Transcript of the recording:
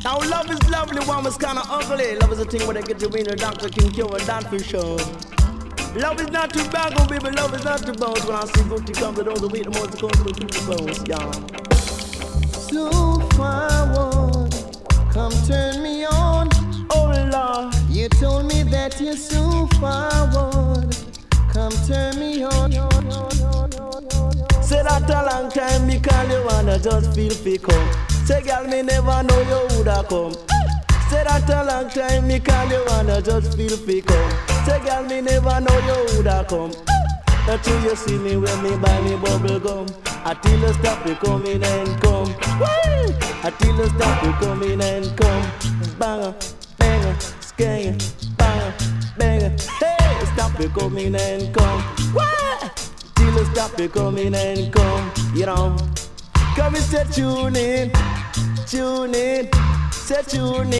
Now love is lovely, one is kinda ugly. Love is a thing where they get you in, the doctor can cure and that for sure. Love is not too bad, oh baby, love is not too bones. When I see booty come to those who beat the most, come to the bones, yeah. So forward, come turn me on. Oh Lord, you told me that you're so forward, come turn me on. Say that a long time, me call you and I just feel fi come. Say girl, me never know you woulda come. Say that a long time, me call you and I just feel fi come. Say girl, me never know you woulda come. Until you see me when me buy me bubble gum. Until you stop you coming and come. Woo! Until you stop you coming and come. Banger, banger, skanger, banger, banger. Hey, stop you coming and come. Woo! Till you stop you coming and come. You know, come and say tune in, say tune in.